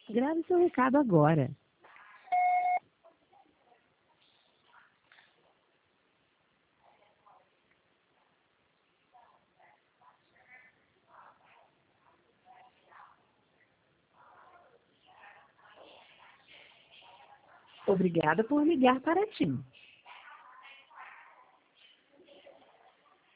Grave seu recado agora. Obrigada por ligar para a TIM.